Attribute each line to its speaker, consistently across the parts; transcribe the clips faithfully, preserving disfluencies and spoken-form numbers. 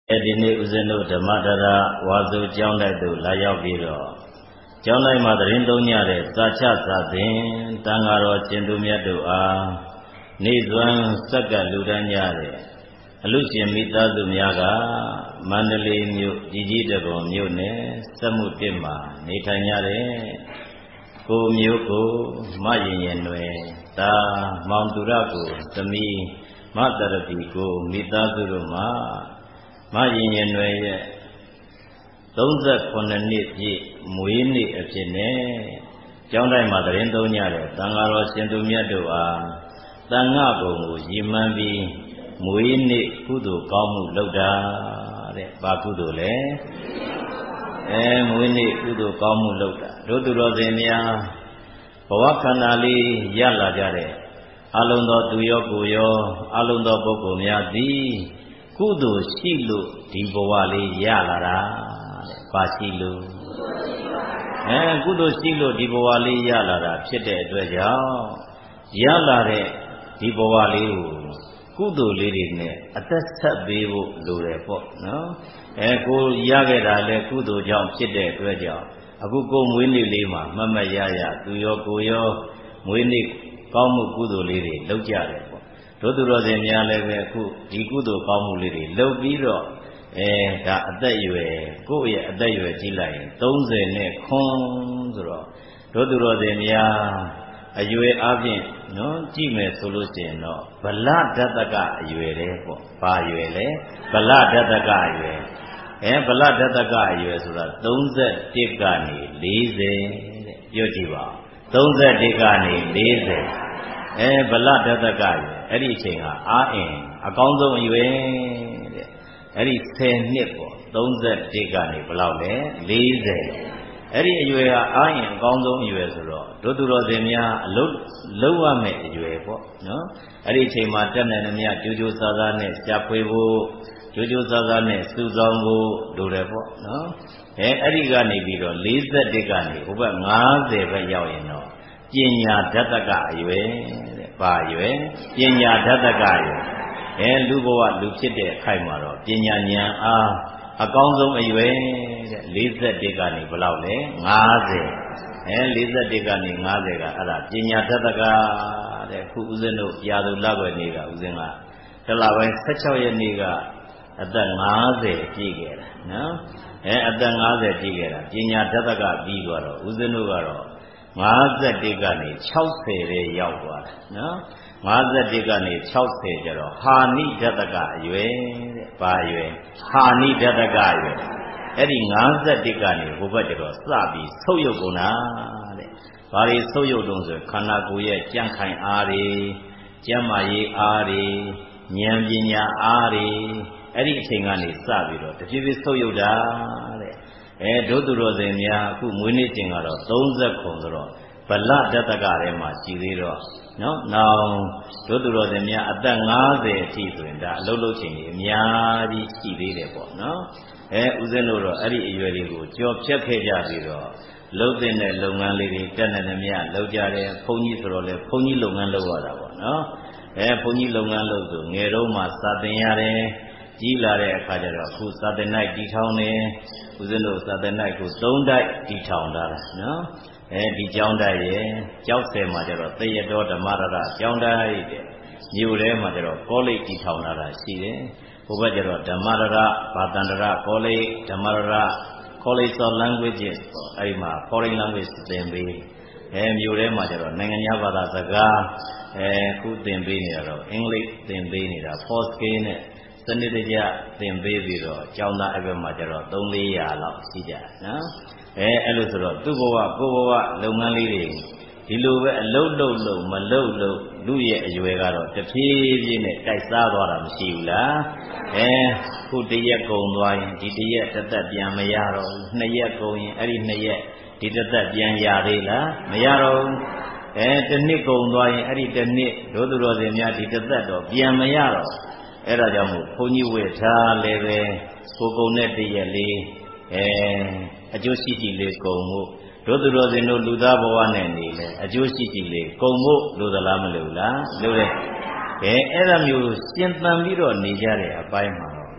Speaker 1: ဒီနေ့ဦးဇင်းတို့ဓမ္မဒါရဝါစုကျောင်းတိုက်သို့လာရောက်ပြီးတော့ကျောင်းတိုက်မှာသတင်းသုံးညတဲ့စာချစာသင်တန်ဃာတော်ရှင်သူမြတ်တို့အားနေ့စွမ်းစက္ကလူတန်းကြတဲ့အလူရှင်မိသားစုများကမန္တလေးမြို့ကြီးကြီးတကုံမြို့နယ်စက်မှုတစ်မှာနေထိုင်ကြတဲ့ကိုမျိုးကိုမရင်ရင်ွယ်ဒါမောင်သူရကိုသမီးမတရတိကိုမိသားစုတို့မှာမရင်ရင်ွယ်ရဲ့သုံးဆယ်ခုနှစ်နှစ်ပြည့်မွေးနေ့အဖြစ်နဲ့ကျောင်းတိုင်းမှာသတင်းသုံးကြတဲ့တန်ဃာတော်ရှင်သူမြတ်တို့အားတန်ဃာဘုံကိုရည်မှန်းပြီးမွေးနေ့ကုသိုလ်ကောင်းမှုလုပ်တာတဲ့ဘာကုသိုလ်လဲအဲမွေးနေ့ကုသိုလ်ကောင်းမှုလုပ်တာတို့သူတော်စင်များဘဝခန္ဓာလေးရလာကြတဲ့အလုံးသောသူရောကိုရောအလုံးသောပုဂ္ဂိုလ်များသည်ကုသိုလ်ရှိလို့ဒီဘဝလေးရလာတာတဲ့ဘာရှိလို့အဲကုသိုလ်ရှိလို့ဒီဘဝလေးရလာတာဖြစ်တဲ့အတွက်ကြောင့်ရလာတဲ့ဒီဘဝလေးကိုကုသိုလ်လေးတွေနဲ့အသက်ဆက်ပေးဖို့လိုတယ်ပေါ့နော်အဲကိုရခဲ့တာလဲကုသိုလ်ကြောင့်ဖြစ်တဲ့အတွက်ကြောင့်အခုကိုမွေးနေ့လေးမှာမမတ်ရရသူရောကိုရောမွေးနေ့ကောင်းမှုကုသိုလ်လေးတွေလုပ်ကြတယ်ပေါ့တို့သူတော်စင်များလည်းပဲအခုဒီကုသိုလ်ကောင်းမှုလေးတွေလုပ်ပြီးတော့အဲဒါအသက်အရွယ်ကိုယ့်ရဲ့အသက်အရွယ်ကြီးလိုက်ရင်သုံးဆယ်နဲ့ခွန်းဆိုတော့တို့သူတော်စင်များအရွယ်အပြင်နော်ကြည့်မယ်ဆိုလို့ရှိရင်တော့ဗလဒတကအရွယ်တဲ့ပေါ့ဘာအရွယ်လဲဗလဒတကအရွယ်အဲဗလဒတကအရွယ်ဆိုတာသုံးဆယ်တစ်ကနေလေးဆယ်တဲ့ပြောကြည့်ပါသုံးဆယ်တစ်ကနေလေးဆယ်အဲဗလဒတကရွယ်အဲ့ဒီအချိန်ဟာအာအင်အကောင်းဆုံးအရွယ်တဲ့အဲ့ဒီဆယ်နှစ်ပေါ့သုံးဆယ်တစ်ကနေဘယ်လောက်လဲလေးဆယ်အဲ့ဒီအရွယ်ဟာအာအင်အကောင်းဆုံးအရွယ်ဆိုတော့တို့သူတော်စင်များအလုံးလုံးဝမဲ့အရွယ်ပေါ့နော်အဲ့ဒီအချိန်မှာတက်နိုင်သမျှကြိုးကြိုးစားစားနဲ့ရှားဖွေဖို့ကြိုးကြိုးစားစားနဲ့စုဆောင်ဖို့လိုတယ်ပေါ့နော်အဲအဲ့ဒီကနေပြီးတော့လေးဆယ်တစ်ကနေဟိုဘက်ငါးဆယ်ဘက်ရောက်ရင်တော့ပညာဓတ္တကအရွယ်တဲ့ဘာအရွယ်ပညာဓတ္တကအရွယ်အဲလူဘဝလူဖြစ်တဲ့အခိုက်မှာတော့ပညာဉာဏ်အားအကောင်းဆုံးအရွယ်တဲ့လေးဆယ်တစ်ကနေဘယ်လောက်လဲငါးဆယ်အဲလေးဆယ်တစ်ကနေငါးဆယ်ကအဲ့ဒါပညာဓတ္တကတဲ့ခုဦးဇင်းတို့ရာသူလကွယ်နေ့ကဦးဇင်းကတလပိုင်းဆယ်၆ရက်နေ့ကအသက်ငါးဆယ်ပြည့်ခဲ့တာနော်အဲအသက်ငါးဆယ်ပြည့်ခဲ့တာပညာဓတ္တကပြီးသွားတော့ဦးဇင်းတို့ကတော့ငါးဆယ်တစ်ကနေ၆ဆယ်ပဲရောက်သွားတာနော်ငါးဆယ်တစ်ကနေ၆ဆယ်ကျတော့ဟာနိဓတ္တကအရွယ်တဲ့ဘာအရွယ်ဟာနိဓတ္တကအရွယ်အဲ့ဒီငါးဆယ်တစ်ကနေဟိုဘက်ကျတော့စပြီးဆုပ်ယုပ်ကုန်တာတဲ့ဘာတွေဆုပ်ယုပ်တုံးဆိုခန္ဓာကိုယ်ရဲ့ကြံ့ခိုင်အားတွေကျန်းမာရေးအားတွေဉာဏ်ပညာအားတွေအဲ့ဒီအချိန်ကနေစပြီးတော့တဖြည်းဖြည်းဆုပ်ယုပ်တာတဲ့အဲဒုသူတော်စင်များအခုမွေးနေ့ချိန်ကတော့သုံးဆယ်ခုဆိုတော့ဗလဒတကထဲမှာရှိသေးတော့နော်နောင်ဒုသူတော်စင်များအသက်ငါးဆယ်အထိဆိုရင်ဒါအလုပ်လုပ်ချိန်ကြီးအများကြီးရှိသေးတယ်ပေါ့နော်အဲဦးဇင်းတို့တော့အဲ့ဒီအရွယ်တွေကိုကြော်ဖြတ်ခဲ့ကြပြီးတော့လုပ်တဲ့လုပ်ငန်းလေးတွေတက်နေသမျှလုပ်ကြတယ်ဘုန်းကြီးဆိုတော့လေဘုန်းကြီးလုပ်ငန်းလုပ်ရတာပေါ့နော်အဲဘုန်းကြီးလုပ်ငန်းလုပ်ဆိုငယ်တော့မှစာသင်ရတယ်ကြီးလာတဲ့အခါကျတော့အခုစာသင်နိုင်တီထောင်နေဦးဇင်းတို့စာသင်နိုင်ကိုသုံးတိုက်တီထောင်တာနော်အဲဒီကျောင်းတိုက်ရဲ့ကျောက်ဆယ်မှာကျတော့သေရတော်ဓမ္မရတကျောင်းတိုက်တဲ့မြို့ထဲမှာကျတော့ကောလိပ်တီထောင်လာတာရှိတယ်ဟိုဘက်ကျတော့ဓမ္မရတဘာတန္တရကောလိပ်ဓမ္မရတ College of Languages အဲဒီမှာ Foreign Language သင်ပေးအဲမြို့ထဲမှာကျတော့နိုင်ငံခြားဘာသာစကားအဲခုသင်ပေးနေတာတော့အင်္ဂလိပ်သင်ပေးနေတာ four scale နဲ့စနစ်တကျသင်ပေးပြီးတော့ကျောင်းသားအဘက်မှာကျတော့သုံးလေးရာလောက်ရှိကြတယ်နော်အဲအဲ့လိုဆိုတော့သူ့ဘဝကိုယ်ဘဝလုပ်ငန်းလေးတွေဒီလိုပဲအလုတ်လုတ်လို့မလုတ်လို့လူရဲ့အရွယ်ကတော့တဖြည်းဖြည်းနဲ့တိုက်စားသွားတာမရှိဘူးလားအဲခုတရက်ကုံသွားရင်ဒီတရက်တစ်သက်ပြန်မရတော့ဘူးနှစ်ရက်ကုံရင်အဲ့ဒီနှစ်ရက်ဒီတစ်သက်ပြန်ရသေးလားမရတော့ဘူးအဲတစ်နှစ်ကုံသွားရင်အဲ့ဒီတစ်နှစ်ဒုသူတော်စင်များဒီတစ်သက်တော့ပြန်မရတော့အဲ့ဒါကြောင့်မို့ဘုန်းကြီးဝေထားလည်းပဲကိုကုံတဲ့တရက်လေးအဲအကျိုးရှိရှိလေးကုံမှုတို့သူတော်စင်တို့လူသားဘဝနဲ့နေလဲအကျိုးရှိရှိလေးကုံဖို့လိုသလားမလိုဘူးလားလိုတယ်ကဲအဲ့ဒါမျိုးရှင်းသန်ပြီးတော့နေကြတဲ့အပိုင်းမှာတော့ဘ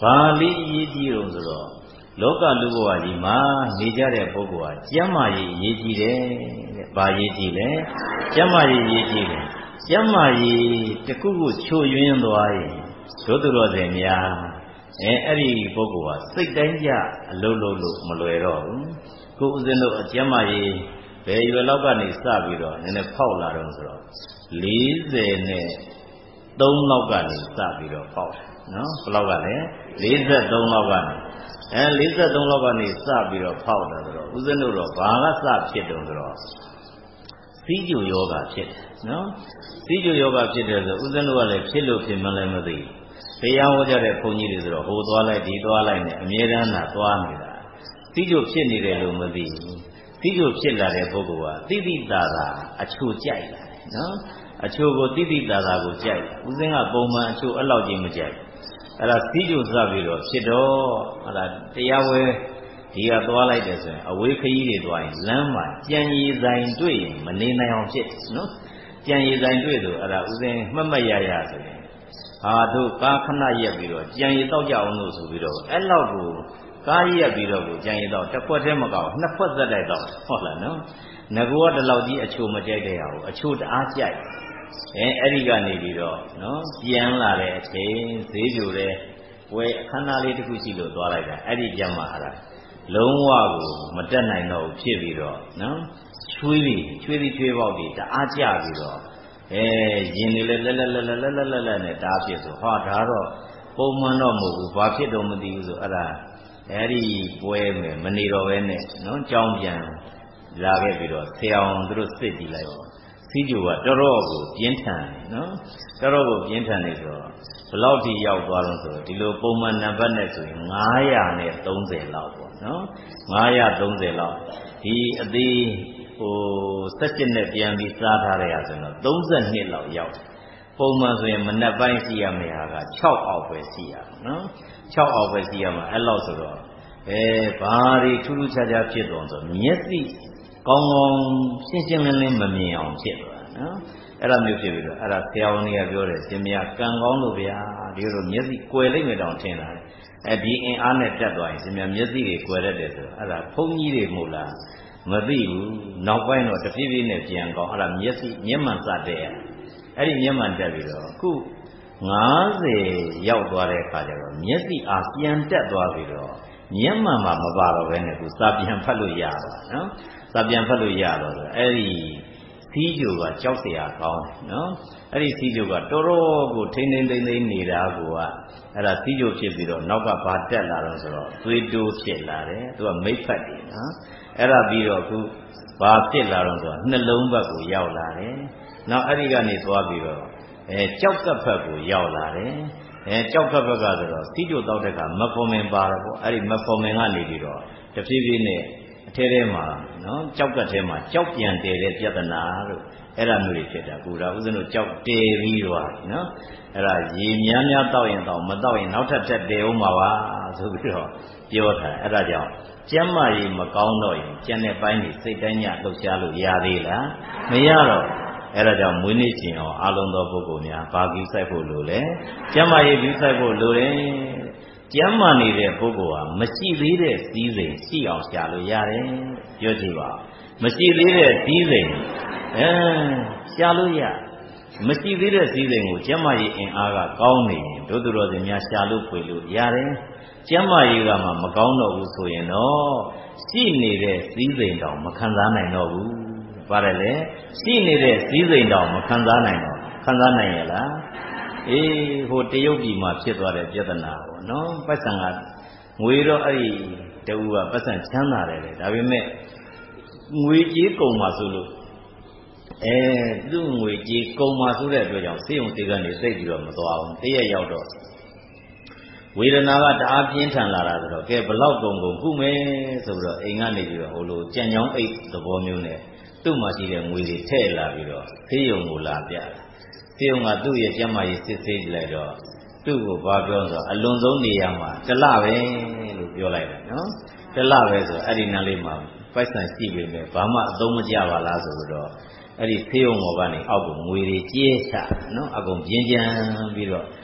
Speaker 1: ဘာလေးအရေးကြီးတော့ဆိုတော့လောကလူဘဝကြီးမှာနေကြတဲ့ပုဂ္ဂိုလ်ဟာကျမ်းမာရေးအရေးကြီးတယ်တဲ့။ဘာရေးကြီးလဲ။ကျမ်းမာရေးအရေးကြီးတယ်။ကျမ်းမာရေးတစ်ခုခုချို့ယွင်းသွားရင်တို့သူတော်စင်များအဲအဲ့ဒီပုဂ္ဂိုလ်ဟာစိတ်တိုင်းကြအလုံးလုံးလို့မလွယ်တော့ဘူး။ကိုယ်ဦးဇင်းတို့အကျမ်းမာရေးဘယ်ရွယ်လောက်ကနေစပြီးတော့နည်းနည်းဖောက်လာတော့ဆိုတော့လေးဆယ်နဲ့သုံးလောက်ကနေစပြီးတော့ဖောက်တယ်နော်ဘယ်လောက်ကလဲလေးဆယ်သုံးလောက်ကနေအဲလေးဆယ်သုံးလောက်ကနေစပြီးတော့ဖောက်တာဆိုတော့ဦးဇင်းတို့တော့ဘာကစဖြစ်တုံဆိုတော့စီးကျူယောဂဖြစ်တယ်နော်စီးကျူယောဂဖြစ်တယ်ဆိုဦးဇင်းတို့ကလည်းဖြစ်လို့ဖြစ်မှလည်းမသိဘူးတရားဟောကြတဲ့ဘုန်းကြီးတွေဆိုတော့ဟိုသွားလိုက်ဒီသွားလိုက်နဲ့အမြဲတမ်းသာသွားနေတာစီးကျူဖြစ်နေတယ်လို့မသိဘူးစီးကျူဖြစ်လာတဲ့ပုဂ္ဂိုလ်ကတိတိတာတာအချိုကြိုက်လာတယ်နော်အချိုကိုတိတိတာတာကိုကြိုက်ဦးဇင်းကပုံမှန်အချိုအဲ့လောက်ကြီးမကြိုက်အဲ့ဒါစီးကျူစပြီးတော့ဖြစ်တော့အဲ့ဒါတရားဝဲဒီကသွားလိုက်တယ်ဆိုရင်အဝေးခရီးတွေသွားရင်လမ်းမှာကြံရည်ဆိုင်တွေ့ရင်မနေနိုင်အောင်ဖြစ်နော်ကြံရည်ဆိုင်တွေ့ဆိုအဲ့ဒါဦးဇင်းမှတ်မှတ်ရရဆိုရင်ဟာတို့ကားခဏရက်ပြီးတော့ကြံရည်တောက်ကြအောင်လို့ဆိုပြီးတော့အဲ့လောက်ကိုကားရက်ပြီးတော့ကိုကြံရည်တောက်တစ်ခွက်တည်းမကောက်နှစ်ခွက်သက်တိုက်တော့ဟုတ်လားနော်ငကောကတလောက်ကြီးအချိုမကြိုက်တဲ့ဟာကိုအချိုတအားကြိုက်အဲအဲ့ဒီကနေပြီးတော့နော်ပြန်လာတဲ့အချိန်ဈေးပြိုတဲ့ပွဲအခမ်းအနားလေးတစ်ခုရှိလို့သွားလိုက်တာအဲ့ဒီကြမှာအဲ့ဒါလုံးဝကိုမတက်နိုင်တော့ဘူးဖြစ်ပြီးတော့နော်ချွေးပြီးချွေးပြီးချွေးပေါက်ပြီးတအားကြပြီးတော့အဲရင်တွေလည်းလက်လက်လက်လက်လက်လက်လက်နဲ့တအားဖြစ်ဆိုဟာဒါတော့ပုံမှန်တော့မဟုတ်ဘူးဘာဖြစ်တော့မသိဘူးဆိုအဲ့ဒါအဲ့ဒီပွဲမယ်မနေတော့ပဲနဲ့နော်ကြောင်းပြန်လာခဲ့ပြီးတော့ဆရာအောင်သူတို့စစ်ကြည့်လိုက်တော့စီးကျူကတော်တော်ကိုပြင်းထန်တယ်နော်တော်တော်ကိုပြင်းထန်နေဆိုတော့ဘယ်လောက်ထိရောက်သွားလို့ဆိုတော့ဒီလိုပုံမှန်နံပါတ်နဲ့ဆိုရင်ငါးရာသုံးဆယ်လောက်ပေါ့နော်ငါးရာသုံးဆယ်လောက်ဒီအသေးဟိုဆက်စစ်နဲ့ပြန်ပြီးစားထားတဲ့ဟာဆိုတော့သုံးဆယ်နှစ်လောက်ရောက်ပုံမှန်ဆိုရင်မနက်ပိုင်းစီရမယ့်ဟာက၆အောက်ပဲစီရနော်၆အောက်ပဲစီရမှာအဲ့လောက်ဆိုတော့အဲဘာတွေထူးထူးခြားခြားဖြစ်တော့ဆိုမျက်စိကောင်းကောင်းရှင်းရှင်းလင်းလင်းမမြင်အောင်ဖြစ်သွားတာနော်အဲ့ဒါမျိုးဖြစ်ပြီးတော့အဲ့ဒါဆရာဝန်တွေကပြောတယ်ရှင်မယားကံကောင်းလို့ဗျာဒီလိုမျက်စိကွယ်လိုက်မယ်တောင်ထင်တာအဲဒီအင်အားနဲ့တက်သွားရင်ရှင်မယားမျက်စိတွေကွယ်တတ်တယ်ဆိုတော့အဲ့ဒါဘုန်းကြီးတွေမို့လားမသိဘူးနောက်ပိုင်းတော့တဖြည်းဖြည်းနဲ့ပြန်ကောင်းအဲ့ဒါမျက်စိမျက်မှန်စတဲ့အဲ့ဒီမျက်မှန်တက်ပြီးတော့အခုငါးဆယ်ရောက်သွားတဲ့အခါကျတော့မျက်စိအားပြန်တက်သွားပြီးတော့မျက်မှန်မှမပါတော့ဘဲနဲ့သူစာပြန်ဖတ်လို့ရပါနော်စာပြန်ဖတ်လို့ရတော့အဲ့ဒီစီးကြိုကကြောက်เสียကောင်းတယ်နော်အဲ့ဒီစီးကြိုကတော်တော်ကိုထိမ့်ထိမ့်သိမ့်သိမ့်နေတာကိုကအဲ့ဒါစီးကြိုဖြစ်ပြီးတော့နောက်ကဘာတက်လာတော့ဆိုတော့သွေးတိုးဖြစ်လာတယ်သူကမိတ်ဖက်တယ်နော်အဲ့ဒါပြီးတော့အခုဘာဖြစ်လာတော့ဆိုတော့နှလုံးဘက်ကိုရောက်လာတယ်နောက်အဲ့ဒီကနေသွားပြီးတော့အဲကြောက်ကပ်ဘက်ကိုရောက်လာတယ်အဲကြောက်ကပ်ဘက်ကဆိုတော့စီးကြိုတောက်တဲ့ကမဖော်မင်ပါတယ်ပေါ့အဲ့ဒီမဖော်မင်ကနေပြီးတော့တဖြည်းဖြည်းနဲ့အထဲထဲမှာနော်ကြောက်ကပ်ထဲမှာကြောက်ပြန်တည်တဲ့ပြဿနာလို့အဲ့ဒါမျိုးတွေဖြစ်တာကိုဒါဥစဉ်တို့ကြောက်တည်ပြီးတော့နော်အဲ့ဒါရေများများတောက်ရင်တောက်မတောက်ရင်နောက်ထပ်ထပ်တည်အောင်ပါပါဆိုပြီးတော့ပြောတာအဲ့ဒါကြောင့်ကျမ်းမာရေးမကောင်းတော့ရင်ကျန်တဲ့ပိုင်းတွေစိတ်တိုင်းညလှုပ်ရှားလို့ရသေးလားမရတော့အဲ့ဒါကြောင့်မွေးနေ့ရှင်အောင်အလုံးသောပုဂ္ဂိုလ်များဘာကြီးဆိုင်ဖို့လိုလဲကျမ်းမာရေးကြီးဆိုင်ဖို့လိုတယ်ကျမ်းမာနေတဲ့ပုဂ္ဂိုလ်ဟာမရှိသေးတဲ့စည်းစိမ်ရှိအောင်ရှာလို့ရတယ်ပြောကြည့်ပါမရှိသေးတဲ့စည်းစိမ်အဲရှာလို့ရမရှိသေးတဲ့စည်းစိမ်ကိုကျမ်းမာရေးအင်အားကကောင်းနေရင်တို့သူတော်စင်များရှာလို့ဖွေလို့ရတယ်ကျမ်းမာရေးကမှမကောင်းတော့ဘူးဆိုရင်တော့ရှိနေတဲ့စည်းစိမ်တောင်မခံစားနိုင်တော့ဘူးပါတယ်လေရှိနေတဲ့စည်းစိမ်တောင်မခံစားနိုင်တော့ခံစားနိုင်ရလားအေးဟိုတရုတ်ပြည်မှာဖြစ်သွားတဲ့ပြဿနာပေါ့နော်ပတ်စံကငွေတော့အဲ့ဒီတူကပတ်စံချမ်းသာတယ်လေဒါပေမဲ့ငွေကြေးကုန်မှာဆိုလို့အဲသူ့ငွေကြေးကုန်မှာဆိုတဲ့အတွက်ကြောင့်စေယုံစေကနေစိတ်ပြီးတော့မသွားဘူးတရက်ရောက်တော့ဝေဒနာကတအားပြင်းထန်လာတာဆိုတော့ကဲဘလောက်ကုန်ကုန်ကုမယ်ဆိုပြီးတော့အိမ်ကနေပြီးတော့ဟိုလိုကြံ့ကြောင်းအိတ်သဘောမျိုးနဲ့သူ့မှာရှိတဲ့ငွေတွေထည့်လာပြီးတော့စေယုံကိုလာပြတယ်စေယုံကသူ့ရဲ့ကျန်းမာရေးစစ်ဆေးလိုက်တော့သူ့ကိုဘာပြောဆိုအလွန်ဆုံးနေရာမှာတလပဲလို့ပြောလိုက်တယ်နော်တလပဲဆိုအဲ့ဒီနားလေးမှာပိုက်ဆံရှိပေမဲ့ဘာမှအသုံးမကျပါလားဆိုတော့အဲ့ဒီဆေးရုံပေါ်ကနေအောက်ကိုငွေတွေကျဲချနော်အကုန်ပြင်းကျန်းပြီးတော့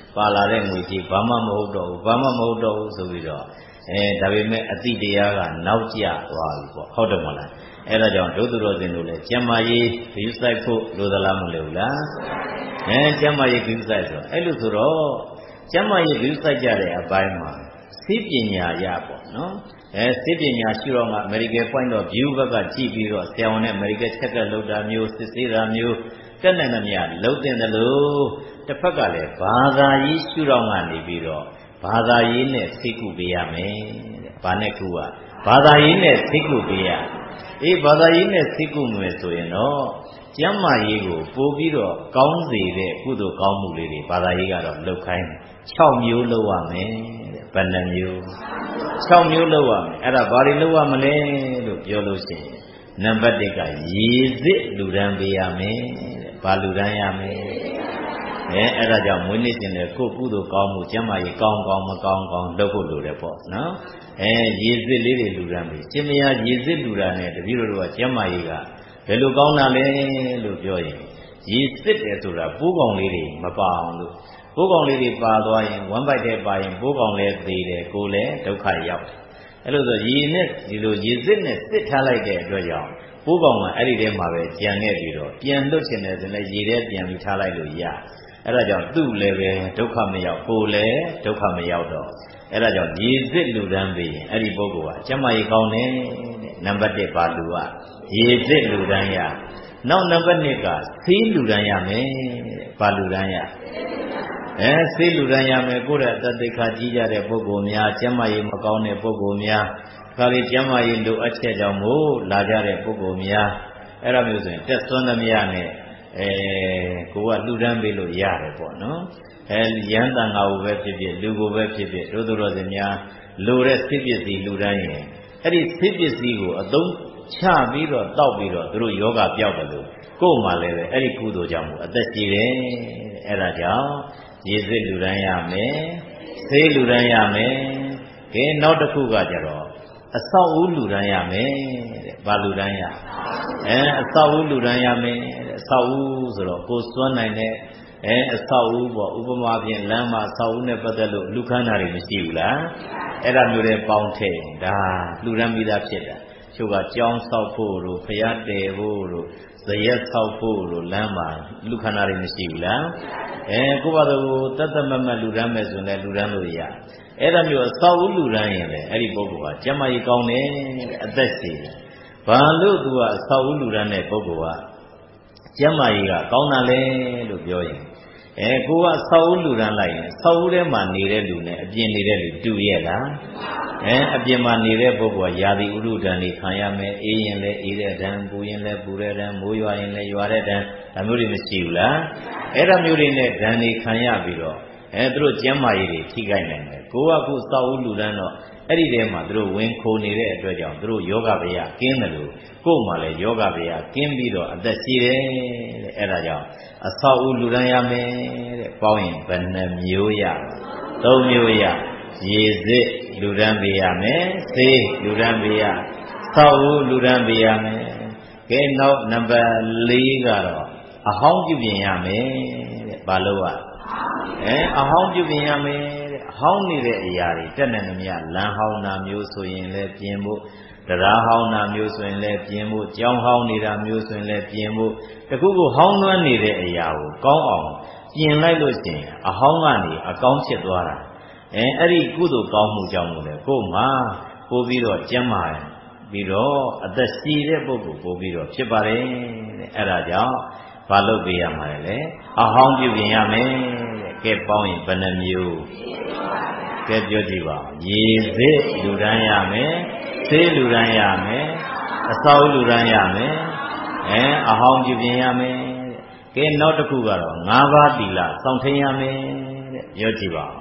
Speaker 1: ပါလာတဲ့ငွေကြီးဘာမှမဟုတ်တော့ဘူးဘာမှမဟုတ်တော့ဘူးဆိုပြီးတော့အဲဒါပေမဲ့အတိတရားကနောက်ကျသွားပြီပေါ့ဟုတ်တယ်မလားအဲ့ဒါကြောင့်ဒုသူတော်စင်တို့လည်းကျမ်းမာရေးဂရုစိုက်ဖို့လိုသလားမလိုဘူးလားအဲကျမ်းမာရေးဂရုစိုက်ဆိုအဲ့လိုဆိုတော့ကျမ်းမာရေးဂရုစိုက်ကြတဲ့အပိုင်းမှာသိပညာရပေါ့နော်အဲသိပညာရှိတော့က medical point of view ဘက်ကကြည့်ပြီးတော့ဆရာဝန်နဲ့ medical check လုပ်တာမျိုးစစ်ဆေးတာမျိုးတက်နိုင်သမျှလုံးတင်တယ်လို့တစ်ဖက်ကလည်းဘာသာရေးရှုတော့ကနေပြီးတော့ဘာသာရေးနဲ့သိကုပေးရမယ်တဲ့ဘာနဲ့ကုကဘာသာရေးနဲ့သိကုပေးရအေးဘာသာရေးနဲ့သိကုမယ်ဆိုရင်တော့ကျမ်းမာရေးကိုပို့ပြီးတော့ကောင်းစေတဲ့ကုသိုလ်ကောင်းမှုလေးတွေဘာသာရေးကတော့လုပ်ခိုင်း၆မျိုးလုပ်ရမယ်တဲ့ဘယ်နှမျိုး၆မျိုးလုပ်ရမယ်အဲ့ဒါဘာတွေလုပ်ရမလဲလို့ပြောလို့ရှိရင်နံပါတ်တစ်ကရေစစ်လူဒန်းပေးရမယ်တဲ့ဘာလူဒန်းရမယ်အဲအဲ့ဒါကြောင့်မွေးနေ့ရှင်တဲ့ကိုကုသိုလ်ကောင်းမှုကျမ်းမာရေးကောင်းကောင်းမကောင်းကောင်းလုပ်ဖို့လိုတယ်ပေါ့နော်အဲရေစစ်လေးတွေလူဒန်းပေးရှင်မယားရေစစ်လူဒန်းနဲ့တပည့်တော်တို့ကကျမ်းမာရေးကဘယ်လိုကောင်းတာလဲလို့ပြောရင်ရေစစ်တယ်ဆိုတာပိုးကောင်လေးတွေမပါအောင်လို့ပိုးကောင်လေးတွေပါသွားရင်ဝမ်းပိုက်တဲ့ပါရင်ပိုးကောင်လည်းသေးတယ်ကိုယ်လည်းဒုက္ခရောက်တယ်အဲ့လိုဆိုရေနဲ့ဒီလိုရေစစ်နဲ့စစ်ထားလိုက်တဲ့အတွက်ကြောင့်ပိုးကောင်ကအဲ့ဒီထဲမှာပဲကြံခဲ့ပြီးတော့ပြန်လွတ်ချင်တယ်ဆိုရင်ရေထဲပြန်ပြီးထားလိုက်လို့ရအဲ့ဒါကြောင့်သူ့လည်းပဲဒုက္ခမရောက်ကိုယ်လည်းဒုက္ခမရောက်တော့အဲ့ဒါကြောင့်ရေစစ်လူတန်းပြီးအဲ့ဒီပုဂ္ဂိုလ်ကကျမ်းမာရေးကောင်းတယ်တဲ့နံပါတ်တစ်ပါလူကရေစစ်လူတန်းရနောက်နံပါတ်နှစ်ကဆေးလူတန်းရမယ်တဲ့ဘာလူတန်းရအဲဆေးလူတန်းရမယ်ကိုယ့်ရဲ့အတ္တသိက္ခာကြီးကြတဲ့ပုဂ္ဂိုလ်များကျမ်းမာရေးမကောင်းတဲ့ပုဂ္ဂိုလ်များခါလေးကျမ်းမာရေးလိုအပ်ချက်ကြောင့်မို့လာကြတဲ့ပုဂ္ဂိုလ်များအဲ့ဒါမျိုးဆိုရင်တက်သွန်းသမျှနဲ့အဲကိုကလူတန်းပေးလို့ရတယ်ပေါ့နော်အဲရန်တန်ဃာကိုပဲဖြစ်ဖြစ်လူကိုပဲဖြစ်ဖြစ်တို့တော်စင်များလိုတဲ့စိတ်ပစ္စည်းလူတန်းရင်အဲ့ဒီစိတ်ပစ္စည်းကိုအသုံးချပြီးတော့တောက်ပြီးတော့သူတို့ယောဂပျောက်တယ်လို့ကိုယ်မှလည်းပဲအဲ့ဒီကုသိုလ်ကြောင့်မို့အသက်ရှိတယ်အဲ့ဒါကြောင့်ရေစစ်လူတန်းရမယ်ဆေးလူတန်းရမယ်ကဲနောက်တစ်ခုကကြတော့အဆောက်အဦလူတန်းရမယ်တဲ့ဘာလူတန်းရအဲအဆောက်အဦလူတန်းရမယ်တဲ့အဆောက်အဦဆိုတော့ကိုယ်စွမ်းနိုင်တဲ့အဲအဆောက်အဦပေါ့ဥပမာဖြင့်လမ်းမှာအဆောက်အဦနဲ့ပတ်သက်လို့လူခန်းတာတွေမရှိဘူးလားအဲ့ဒါမျိုးတွေပေါင်းထည့်ဒါလူတန်းမိသားဖြစ်တာချို့ကကြောင်းဆောက်ဖို့တို့ဖျားတယ်ဖို့တို့ဇရက်ဆောက်ဖို့တို့လမ်းမှာလူခန္ဓာတွေမရှိဘူးလားအဲကိုယ့်ဘာသာကိုတတ်တတ်မတ်မတ်လူတန်းမယ်ဆိုရင်လည်းလူတန်းလို့ရအဲ့ဒါမျိုးအဆောက်အဦလူတန်းရင်လည်းအဲ့ဒီပုဂ္ဂိုလ်ကကျမ်းမာရေးကောင်းတယ်အသက်ရှိတယ်ဘာလို့သူကအဆောက်အဦလူတန်းတဲ့ပုဂ္ဂိုလ်ကကျမ်းမာရေးကကောင်းတာလဲလို့ပြောရင်အဲကိုကအဆောက်အဦလူတန်းလိုက်ရင်အဆောက်အဦထဲမှာနေတဲ့လူနဲ့အပြင်နေတဲ့လူတူရဲ့လားအဲအပြင်မှာနေတဲ့ပုဂ္ဂိုလ်ကယာတိဥဒ္ဒဒံတွေခံရမယ်အေးရင်လည်းအေးတဲ့ဒံပူရင်လည်းပူတဲ့ဒံမိုးရွာရင်လည်းရွာတဲ့ဒံဒါမျိုးတွေမရှိဘူးလားအဲ့ဒါမျိုးတွေနဲ့ဒံတွေခံရပြီးတော့အဲသူတို့ကျမ်းမာရေးတွေထိခိုက်နိုင်တယ်ကိုကခုစောက်ဦးလူတန်းတော့အဲ့ဒီထဲမှာသူတို့ဝင်ခိုနေတဲ့အတွက်ကြောင့်သူတို့ယောဂဗျာကင်းတယ်လို့ကိုယ်မှလည်းယောဂဗျာကင်းပြီးတော့အသက်ရှိတယ်တဲ့အဲ့ဒါကြောင့်အဆောက်ဦးလူတန်းရမယ်တဲ့ပေါင်းရင်ဘယ်နှမျိုးရသုံးမျိုးရရေစစ်လူတန်းပေးရမယ်ဆေးလူတန်းပေးရဆောက်ဦးလူတန်းပေးရမယ်ကဲနောက်နံပါတ်လေးကတော့အဟောင်းပြုပြင်ရမယ်တဲ့ဘာလို့อ่ะအဲအဟောင်းပြုပြင်ရမယ်တဲ့အဟောင်းနေတဲ့အရာတွေတက်နေမြလမ်းဟောင်းတာမျိုးဆိုရင်လည်းပြင်ဖို့တရားဟောင်းတာမျိုးဆိုရင်လည်းပြင်ဖို့ကြောင်းဟောင်းနေတာမျိုးဆိုရင်လည်းပြင်ဖို့တခုခုဟောင်းသွမ်းနေတဲ့အရာကိုကောင်းအောင်ပြင်လိုက်လို့ရှိရင်အဟောင်းကနေအကောင်းဖြစ်သွားတာအဲအဲ့ဒီကုသိုလ်ကောင်းမှုကြောင့်လို့လေကို့မှာပို့ပြီးတော့ကျမ်းမာပြီးတော့အသက်ရှိတဲ့ပုဂ္ဂိုလ်ပို့ပြီးတော့ဖြစ်ပါတယ်တဲ့အဲ့ဒါကြောင့်ဘာလုပ်ပေးရမှာလဲအဟောင်းပြုပြင်ရမယ်တဲ့ကဲပေါင်းရင်ဘယ်နှမျိုးကဲပြောကြည့်ပါရေစစ်လူတန်းရမယ်ဆေးလူတန်းရမယ်အဆောက်လူတန်းရမယ်အဲအဟောင်းပြုပြင်ရမယ်တဲ့ကဲနောက်တစ်ခုကတော့၅ပါးသီလစောင့်ထိန်ရမယ်တဲ့ပြောကြည့်ပါ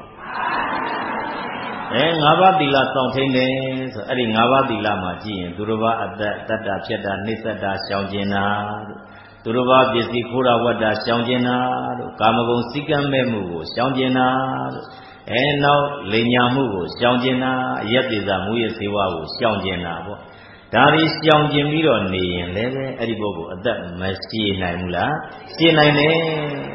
Speaker 1: အဲ၅ပါးသီလစောင့်ထိန်တယ်ဆိုအဲ့ဒီ၅ပါးသီလမှာကြည့်ရင်သူတစ်ပါးအသက်တတ္တာဖြစ်တာနှိစ္စတာရှောင်ကျင်တာသူတစ်ပါးပစ္စည်းခိုးတာဝတ္တာရှောင်ကျင်တာတို့ကာမဂုဏ်စိကံမဲ့မှုကိုရှောင်ကျင်တာတို့အဲနောက်လိညာမှုကိုရှောင်ကျင်တာအယက်ပြေစာမူရစေဝါကိုရှောင်ကျင်တာပေါ့ဒါတွေရှောင်ကျင်ပြီးတော့နေရင်လည်းပဲအဲ့ဒီပုဂ္ဂိုလ်အသက်မရှိနိုင်ဘူးလားရှင်းနိုင်တယ်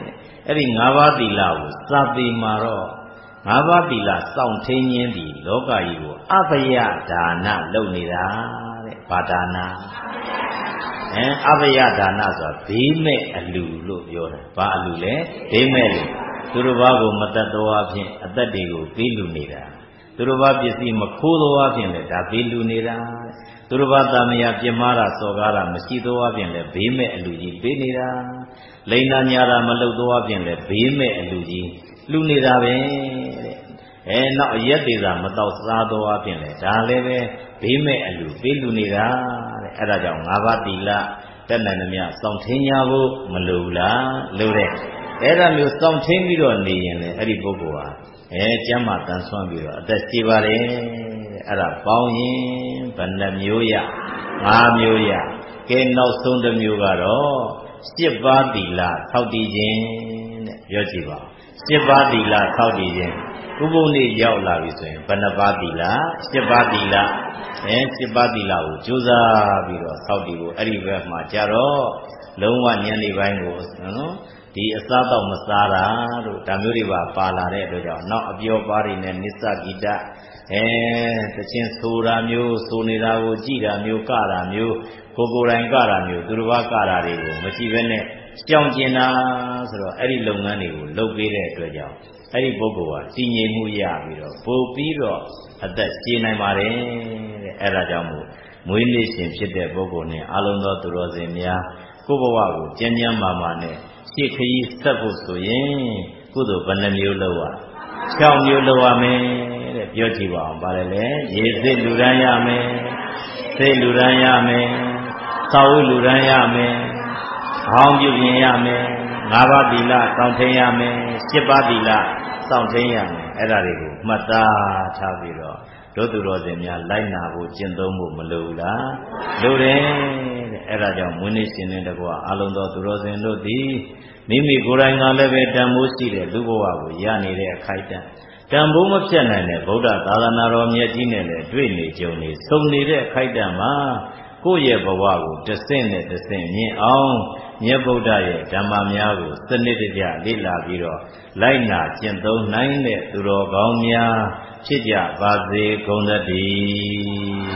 Speaker 1: အဲ့ဒီ၅ပါးသီလကိုစာပေမှာတော့၅ပါးသီလစောင့်ထိန်ခြင်းဒီလောကကြီးကိုအဘယဒါနလုပ်နေတာတဲ့ဘာဒါနအဲအဘယဒါနဆိုတာဘေးမဲ့အလူလို့ပြောတာဘာအလူလဲဘေးမဲ့လူသူတို့ဘာကိုမတတ်သောအဖြစ်အသက်တွေကိုပေးလူနေတာသူတို့ဘာပစ္စည်းမခိုးသောအဖြစ်လည်းဒါပေးလူနေတာသူတို့ဘာတာမယာပြမားတာစော်ကားတာမရှိသောအဖြစ်လည်းဘေးမဲ့အလူကြီးပေးနေတာလိန်နာညာတာမလုပ်သောအဖြစ်လည်းဘေးမဲ့အလူကြီးလူနေတာပဲတဲ့အဲနောက်အရက်သေးတာမတော့စားသောအဖြစ်လည်းဒါလည်းပဲဘေးမဲ့အလူပေးလူနေတာတဲ့အဲ့ဒါကြောင့်၅ပါးသီလတက်နိုင်သမျှစောင့်ထင်းကြဖို့မလိုဘူးလားလိုတဲ့အဲ့ဒါမျိုးစောင့်ထင်းပြီးတော့နေရင်လေအဲ့ဒီပုဂ္ဂိုလ်ဟာအဲကျမ်းမာတန်ဆွမ်းပြီးတော့အသက်ရှိပါတယ်တဲ့အဲ့ဒါပေါင်းရင်ဘယ်နှမျိုးရ၅မျိုးရကဲနောက်ဆုံးတစ်မျိုးကတော့၈ပါးသီလထောက်တည်ခြင်းတဲ့ပြောကြည့်ပါ၈ပါးသီလထောက်တည်ခြင်းဥပုပ်နေ့ရောက်လာပြီဆိုရင်ဘယ်နှပါးသီလ၈ပါးသီလအဲ၈ပါးသီလကိုကြိုးစားပြီးတော့ထောက်တည်ဖို့အဲ့ဒီဘက်မှာကြတော့လုံးဝညနေပိုင်းကိုနော်ဒီအစားတော့မစားတာတို့ဒါမျိုးတွေပါပါလာတဲ့အတွက်ကြောင့်နောက်အပြောပါးတွေနဲ့နိစ္စဂီတအဲတချင်းဆိုတာမျိုးဆိုနေတာကိုကြည်တာမျိုးကတာမျိုးကိုကိုယ်တိုင်ကတာမျိုးသူတစ်ပါးကတာတွေကိုမကြည့်ဘဲနဲ့ကြောင်ကျင်တာဆိုတော့အဲ့ဒီလုပ်ငန်းတွေကိုလုပ်ပေးတဲ့အတွက်ကြောင့်အဲ့ဒီပုဂ္ဂိုလ်ဟာတည်ငြိမ်မှုရပြီးတော့ပို့ပြီးတော့အသက်ရှင်နိုင်ပါတယ်တဲ့အဲ့ဒါကြောင့်မို့မွေးနေ့ရှင်ဖြစ်တဲ့ပုဂ္ဂိုလ်နဲ့အလုံးသောသူတော်စင်များကိုယ်ဘဝကိုကျမ်းကျမ်းမာမာနဲ့ရှေ့ခရီးဆက်ဖို့ဆိုရင်ကုသိုလ်ဘယ်နှမျိုးလုပ်ရ၆မျိုးလုပ်ရမယ်တဲ့ပြောကြည့်ပါအောင်ပါတယ်လေရေစစ်လူရန်ရမယ်စိတ်လူရန်ရမယ်သာဝုလူရန်ရမယ်ခေါင်းပြုပြင်ရမယ်၅ပါးသီလစောင့်ထိန်ရမယ်၈ပါးသီလစောင့်ထိန်ရမယ်အဲ့ဒါတွေကိုမှတ်သားထားပြီးတော့တို့သူတော်စင်များလိုက်နာဖို့ကျင့်သုံးဖို့မလိုဘူးလားလိုတယ်တဲ့အဲ့ဒါကြောင့်မွေးနေ့ရှင်တဲ့ကွာအလုံးသောသူတော်စင်တို့သည်မိမိကိုယ်တိုင်ကလည်းပဲတန်ဖိုးရှိတဲ့လူဘဝကိုရနေတဲ့အခိုက်အတန့်တန်ဖိုးမဖြတ်နိုင်တဲ့ဗုဒ္ဓသာသနာတော်မြတ်ကြီးနဲ့လည်းတွေ့နေကြုံနေစုံနေတဲ့အခိုက်အတန့်မှာကိုယ့်ရဲ့ဘဝကိုတဆင့်နဲ့တဆင့်မြင်အောင်မြတ်ဗုဒ္ဓရဲ့ဓမ္မများကိုစနစ်တကျလေ့လာပြီးတော့လိုက်နာကျင့်သုံးနိုင်တဲ့သူတော်ကောင်းများဖြစ်ကြပါစေကုန်သတည်း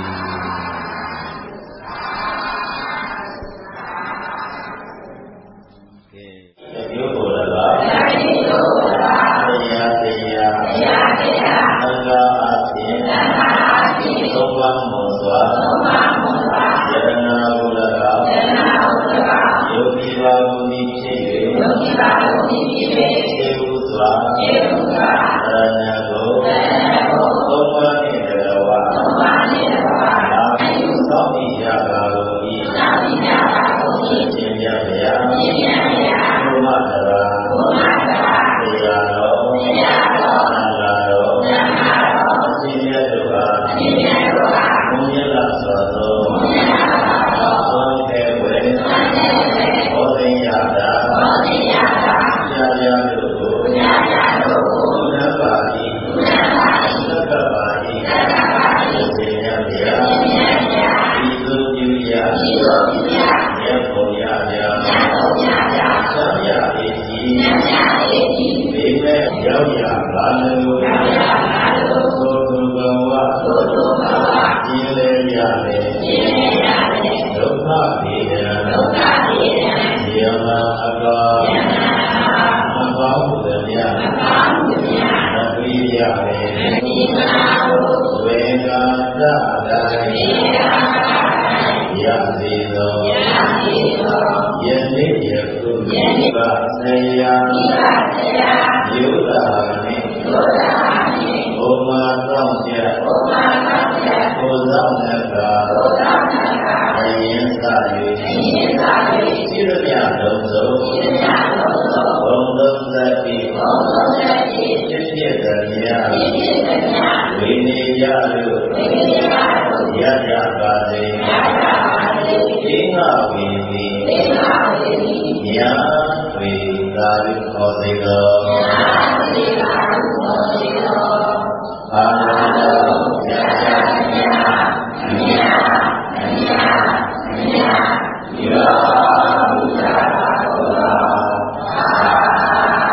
Speaker 1: ရုပ်ကိုယ်ကရုပ်ကိုယ်ကတရားတရားတရားတရားသံဃာအပြင်သံဃာအပြင်သုံးပါးမောစွာသုံးပါးမောစွာယတနာဘုရားယတနာဘုရားယုတ်တိပါဘုံဤဖြစ်၍ယုတ်တိပါဘုံဤဖြစ်၍ခြေဥစွာခြေဥစွာသရဏကိုသရဏကိုသုံးပါးနှင့်တရဝသုံးပါးနှင့်တရဝအာယုသောတိယကာကိုဤသောတိယကာကိုဤခြင်းမြတ်ဗျာခြင်းမြတ်ဗျာဘုမတရာဘုမတရာတရားတော်တရားတော်သံဃာတော်သံဃာတော်အရှင်မြတ်တို့ဟာအရှင်မြတ်တို့ဟာဘုရားလာစွာသောဘုရားလာစွာသောသောထေဝေသံဃာဘောဓိယတာဘောဓိယတာဆရာများတို့ကိုဆရာများတို့ကိုဘုရားပါဠိဘုရားပါဠိသက္ကပါဠိသက္ကပါဠိရှင်မြတ်ဗျာရှင်မြတ်ဗျာဤသို့ပြုရဤသို့ပြုရမြတ်ဘုရားဗျာမြတ်ဘုရားဗျာသံဃာအေကြီးသံဃာအေကြီးဒီမဲ့ရောက်ရပါလို့ရောက်ရပါလို့သို့သူဘဝသို့သူဘဝကျင်းလေရတယ်ကျင်းလေရတယ်ဒုက္ခဒေယဒုက္ခဒေယယမအကောယမအကောမပေါင်းသည်မပေါင်းသည်မပြီးရတယ်မပြီးပါဘူးဝေကသတိုင်းဝေကသတိုင်းယသိသောယသိသောယနေ့ယခုယနေ့ပါဆရာဒီပါဆရာယုတာနှင့်ယုတာနှင့်ဘုမာသောချက်ဘုမာသောချက်ဘုဇောင်းနကဘုဇောင်းနကအရင်သာ၍အရင်သာ၍စိရမြလုံးစုံစိရမြလုံးစုံဘုံသုံးသတိဘုံသုံးသတိဖြစ်ဖြစ်သည်များဖြစ်ဖြစ်သည်များဝိနည်းရလို့ဝိနည်းရလို့ရကြပါစေရကြပါစေသင်္ဃဝေတိသင်္ဃဝေတိညာဝေသာရုခောစေသောညာဝေသာရုခောစေသောအာရောမြတ်စွာဘုရားမြတ်မြတ်မြတ်ယောဘုရားဘုရား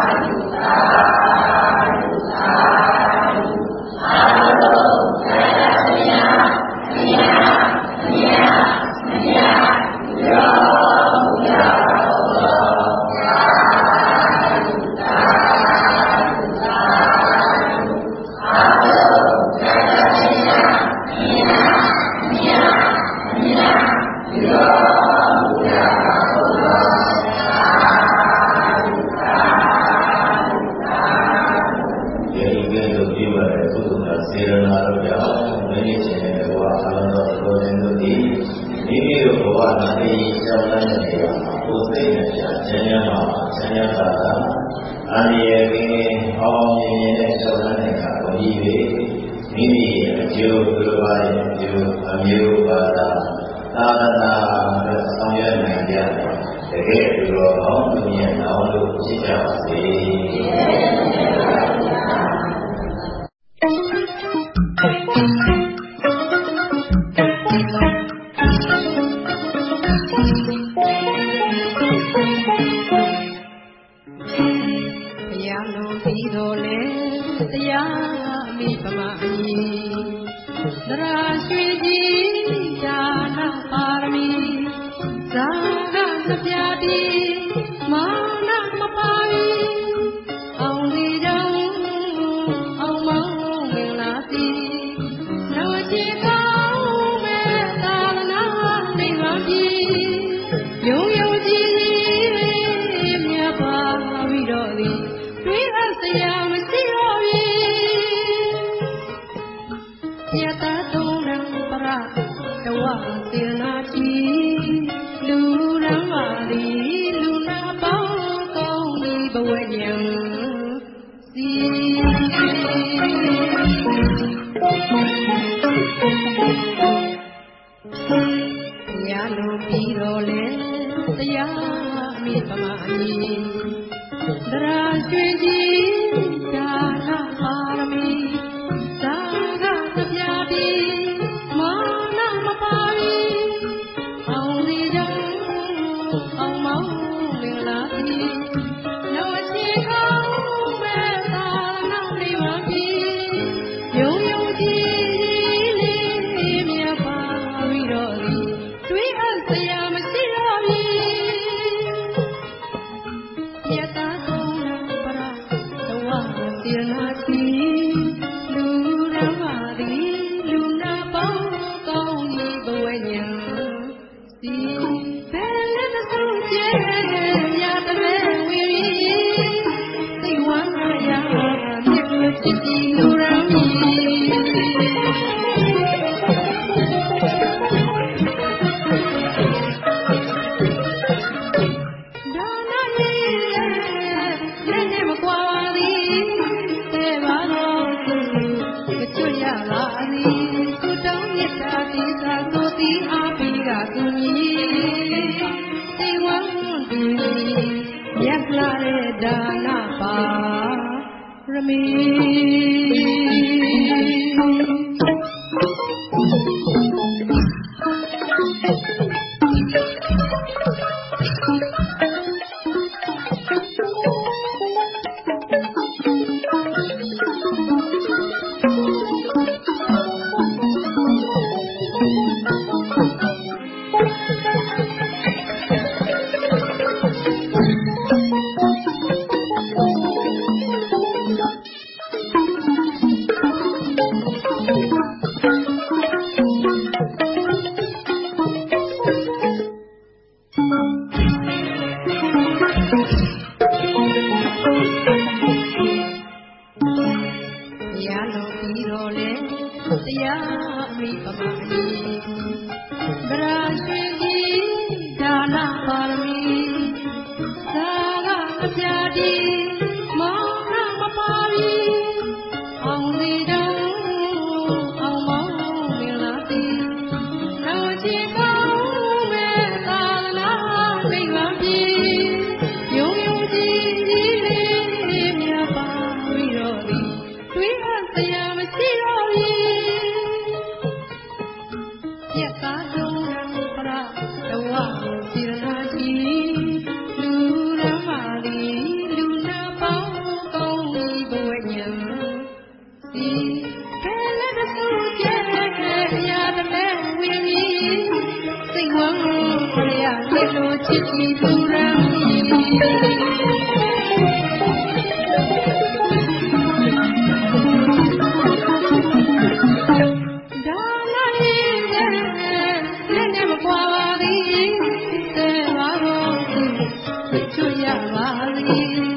Speaker 1: လို့ကြောင့်မင်းကြီးရှင်တဲ့ဘဝအလုံးစုံဘုရင်တို့သည်မိမိတို့ဘဝနာတိကြောင့်လည်းနေပါမှာကိုယ်စိတ်နဲ့ကြာကျမ်းမှာဆင်းရဲတာကအန္တရာယ်ကင်းအောင်မြင်တဲ့ကြောင့်လည်းနေတာကိုကြည့်ပြီးမိမိရဲ့အကျိုးပြုပါရဲ့အကျိုးအမျိုးပါတာသာသနာနဲ့ဆောင်ရွက်နိုင်ကြတယ်တကယ်သူတော်ကောင်းသူမြတ်အောင်လို့ရှိကြပါစေ။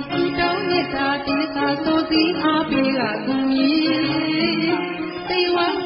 Speaker 2: သိဝံ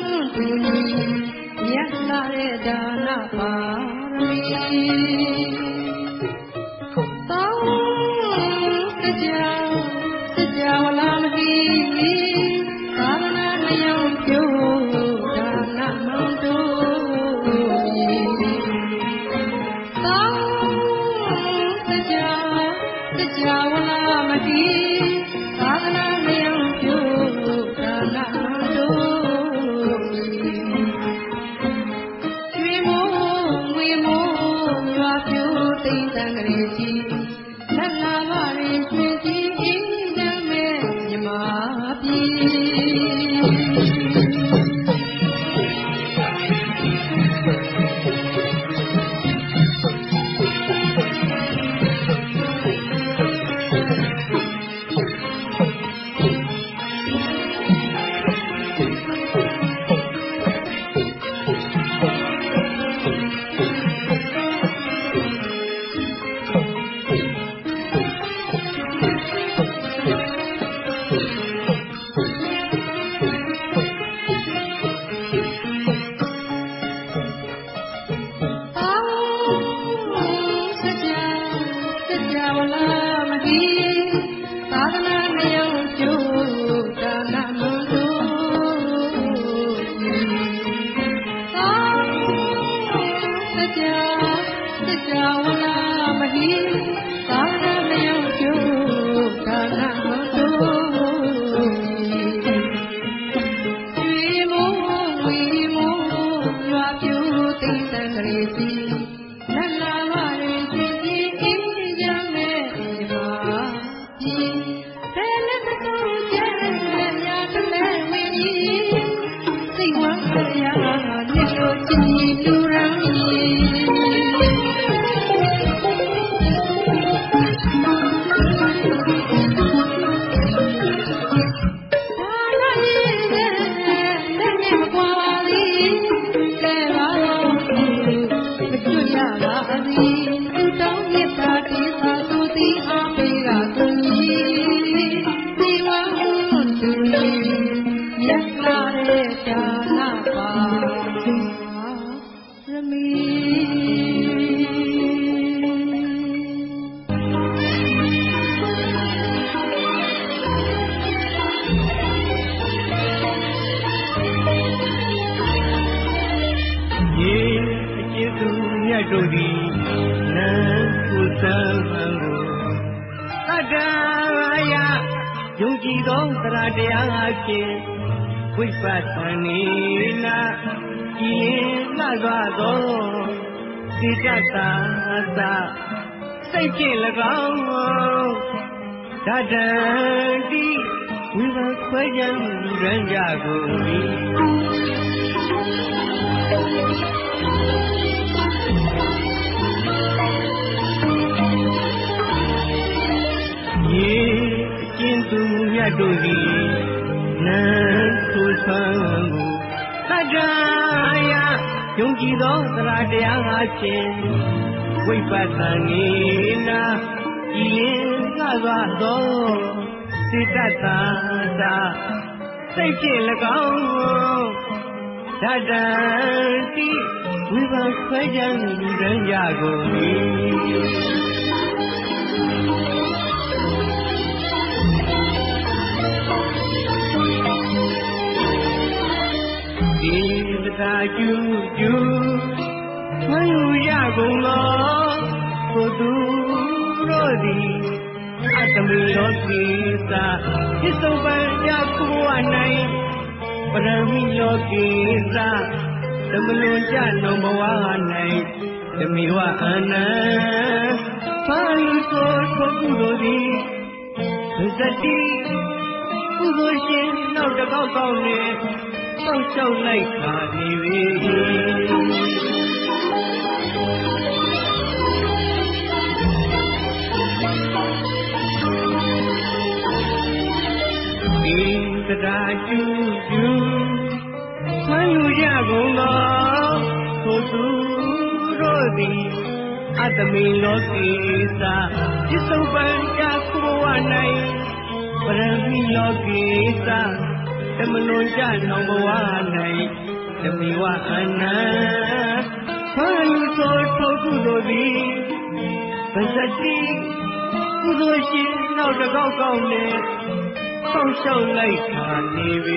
Speaker 2: တမီဝအနံဘာလူသောထောကုသိုလ်သည်ပဇတိကုသိုလ်ရှင်နောက်တစ်ခေါက်ကောင်းနဲ့ဆောင်းလျှောက်လိုက်ခါနေပြီ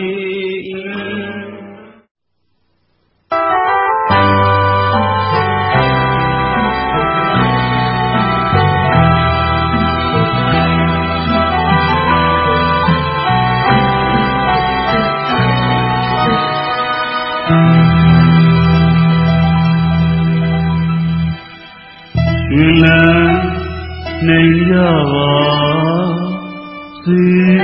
Speaker 2: နေရပါစေ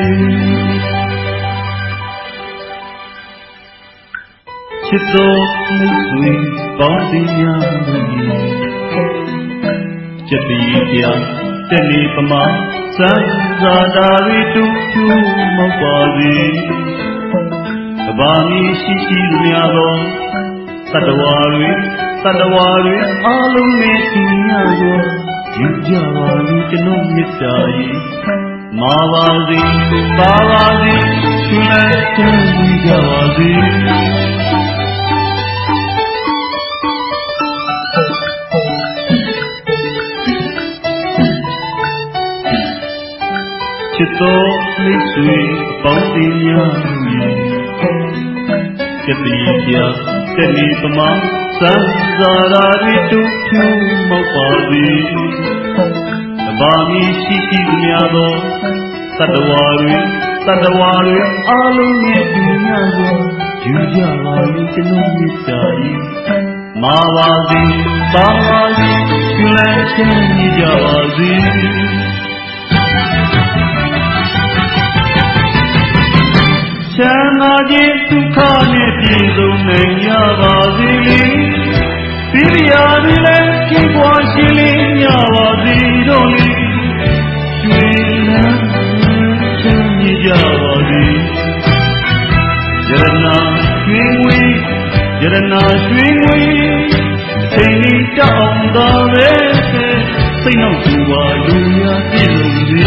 Speaker 2: ချစ်တော်မိတ်ဆွေပေါင်းတင်များတို့ချစ်ပြီးပြတက်နေပမာစံသာတာရီတူဖြူမောက်ပါစေကဘာမီရှိရှိလူများသောတတ္တဝါတွေတတ္တဝါတွေအားလုံးနဲ့တူများသောယူကြပါလိကျွန်တော်မေတ္တာ၏မာပါစေပါပါစေသူလည်းချမ်းသာကြပါစေချစ်တော်မိတ်ဆွေပေါင်းတင်များတို့ချစ်ပြီးပြတက်နေပမာစံစာရာရီတူဖြူမောက်ပါစေအဘာမီရှိရှိများသောတတ္တဝါတွေတတ္တဝါတွေအားလုံးနဲ့တူများသောယူကြပါလိကျွန်တော်မေတ္တာ၏မာပါစေပါပါစေယူလိုက်ချမ်းမြေကြပါစေချမ်းသာခြင်းဒုက္ခနဲ့ပြည့်စုံနိုင်ကြပါစေပြည့်ရာတွေလည်းကြည်ပွားရှိလင်းကြပါစေတော့လေကျွေးလန်းချမ်းမြေကြပါစေယရနာကျွေးဝေးယရနာကျွေးဝေးစိတ်လေးတောင်းတာပဲစိတ်နောက်သူပါလူများပြည့်စုံစေ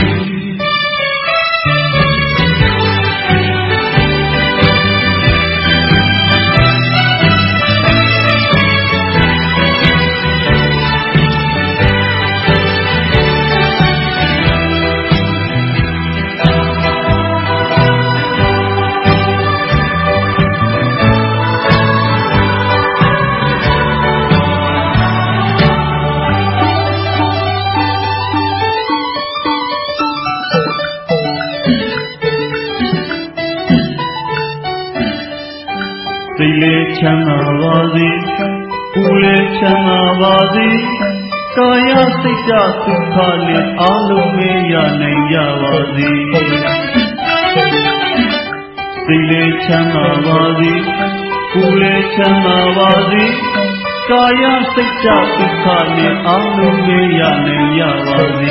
Speaker 2: စိတ်လေးချမ်းသာပါစေကိုယ်လေးချမ်းသာပါစေကာယစိတ်ဓာတ်ဒုက္ခနဲ့အားလုံးမရနိုင်ကြပါစေစိတ်လေးချမ်းသာပါစေကိုယ်လေးချမ်းသာပါစေကာယစိတ်ဓာတ်ဒုက္ခနဲ့အားလုံးမရနိုင်ကြပါစေ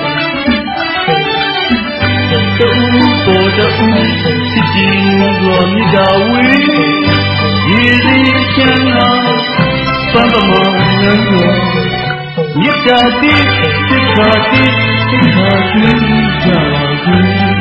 Speaker 2: တူပေါ်တူချစ်ကြည်စွာမြတ်တာဝေးရေစီချမ်းသာပန်းပမောနံကိုမြတ်တာတိသိက္ခာတိသိက္ခာတိကြပါစေ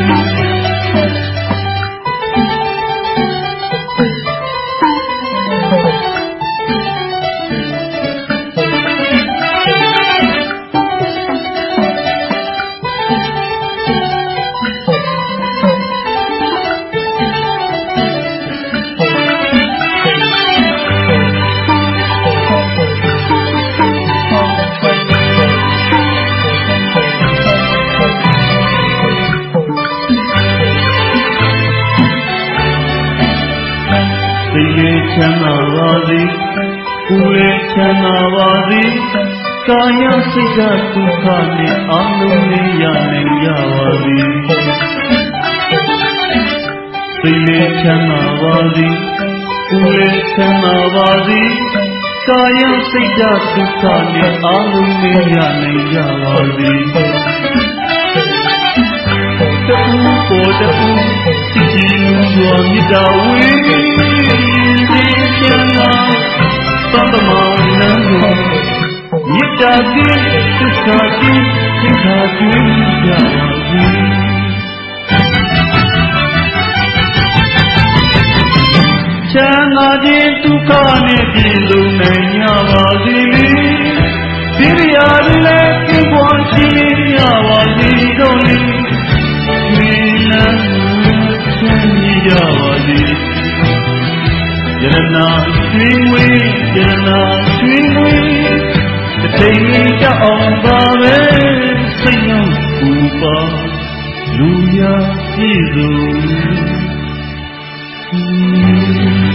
Speaker 2: ချမ်းသာပါစေကိုယ်လေးချမ်းသာပါစေကာယစိတ်ဓာတ်ဒုက္ခနဲ့အားလုံးနဲ့ရနိုင်ကြပါစေစိတ်လေးချမ်းသာပါစေကိုယ်လေးချမ်းသာပါစေကာယစိတ်ဓာတ်ဒုက္ခနဲ့အားလုံးနဲ့ရနိုင်ကြပါစေတူပေါ်တူချစ်ကြည်စွာမြတ်တာဝေးချမ်းသာပန်းပမောနံကိုမြတ်တာတိဒုက္ခတိသိက္ခာတိကြပါစေချမ်းသာခြင်းဒုက္ခနဲ့ပြည့်စုံနိုင်ကြပါစေလေဒီရရာလည်းကင်းပွားရှိရပါစေတော့လေဒီလမ်းဆင်းကြပါစေယရနာရွှေဝေးယရနာရွှေဝေးတထိန်ကြအောင်ပါပဲစိတ်နှံပူပါလူရပြည့်စုံ